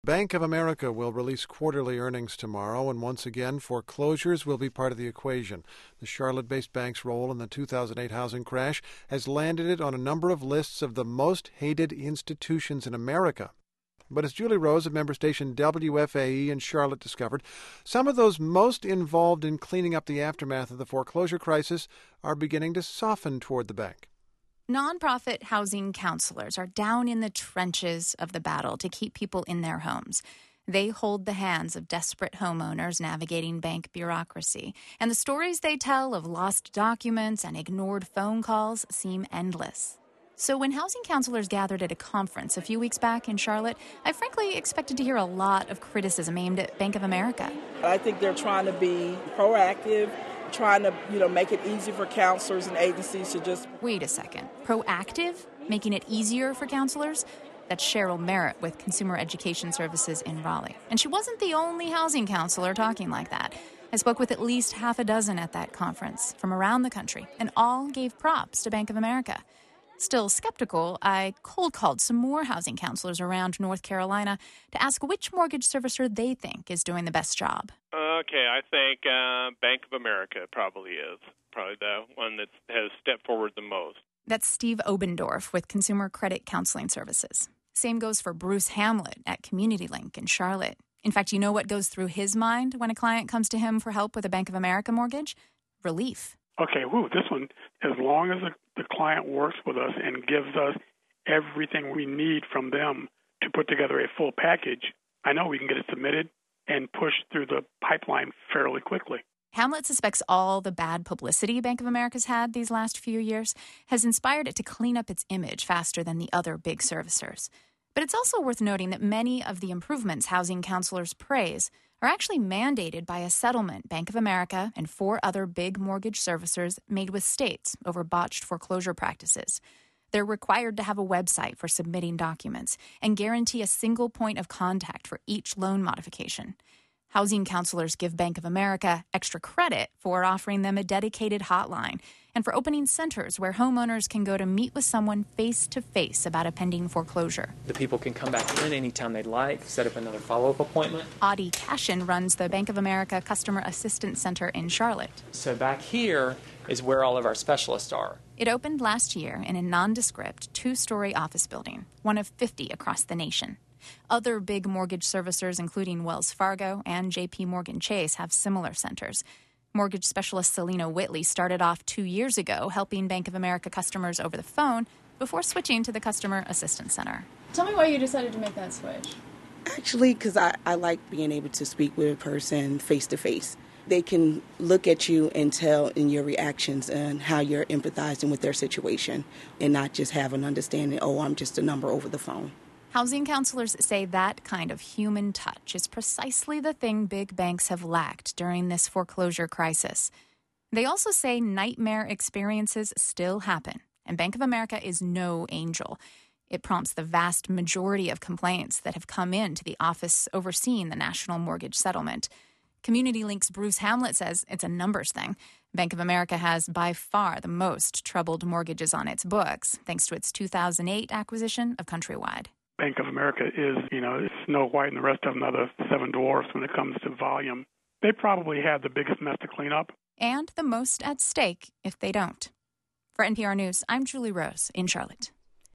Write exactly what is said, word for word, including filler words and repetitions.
Bank of America will release quarterly earnings tomorrow, and once again, foreclosures will be part of the equation. The Charlotte-based bank's role in the two thousand eight housing crash has landed it on a number of lists of the most hated institutions in America. But as Julie Rose of member station W F A E in Charlotte discovered, some of those most involved in cleaning up the aftermath of the foreclosure crisis are beginning to soften toward the bank. Nonprofit housing counselors are down in the trenches of the battle to keep people in their homes. They hold the hands of desperate homeowners navigating bank bureaucracy. And the stories they tell of lost documents and ignored phone calls seem endless. So when housing counselors gathered at a conference a few weeks back in Charlotte, I frankly expected to hear a lot of criticism aimed at Bank of America. I think they're trying to be proactive, trying to, you know, make it easy for counselors and agencies to just... Wait a second. Proactive? Making it easier for counselors? That's Cheryl Merritt with Consumer Education Services in Raleigh. And she wasn't the only housing counselor talking like that. I spoke with at least half a dozen at that conference from around the country, and all gave props to Bank of America. Still skeptical, I cold called some more housing counselors around North Carolina to ask which mortgage servicer they think is doing the best job. Okay, I think uh, Bank of America probably is. Probably the one that has stepped forward the most. That's Steve Obendorf with Consumer Credit Counseling Services. Same goes for Bruce Hamlet at Community Link in Charlotte. In fact, you know what goes through his mind when a client comes to him for help with a Bank of America mortgage? Relief. Okay, whoo, this one, as long as the, the client works with us and gives us everything we need from them to put together a full package, I know we can get it submitted and pushed through the pipeline fairly quickly. Hamlet suspects all the bad publicity Bank of America's had these last few years has inspired it to clean up its image faster than the other big servicers. But it's also worth noting that many of the improvements housing counselors praise are actually mandated by a settlement Bank of America and four other big mortgage servicers made with states over botched foreclosure practices. They're required to have a website for submitting documents and guarantee a single point of contact for each loan modification. Housing counselors give Bank of America extra credit for offering them a dedicated hotline and for opening centers where homeowners can go to meet with someone face-to-face about a pending foreclosure. The people can come back in anytime they'd like, set up another follow-up appointment. Audie Cashin runs the Bank of America Customer Assistance Center in Charlotte. So back here is where all of our specialists are. It opened last year in a nondescript two-story office building, one of fifty across the nation. Other big mortgage servicers, including Wells Fargo and J P Morgan Chase, have similar centers. Mortgage specialist Selena Whitley started off two years ago helping Bank of America customers over the phone before switching to the Customer Assistance Center. Tell me why you decided to make that switch. Actually, because I, I like being able to speak with a person face-to-face. They can look at you and tell in your reactions and how you're empathizing with their situation and not just have an understanding, oh, I'm just a number over the phone. Housing counselors say that kind of human touch is precisely the thing big banks have lacked during this foreclosure crisis. They also say nightmare experiences still happen, and Bank of America is no angel. It prompts the vast majority of complaints that have come in to the office overseeing the national mortgage settlement. Community Link's Bruce Hamlet says it's a numbers thing. Bank of America has by far the most troubled mortgages on its books, thanks to its two thousand eight acquisition of Countrywide. Bank of America is, you know, Snow White and the rest of them are the seven dwarfs when it comes to volume. They probably have the biggest mess to clean up. And the most at stake if they don't. For N P R News, I'm Julie Rose in Charlotte.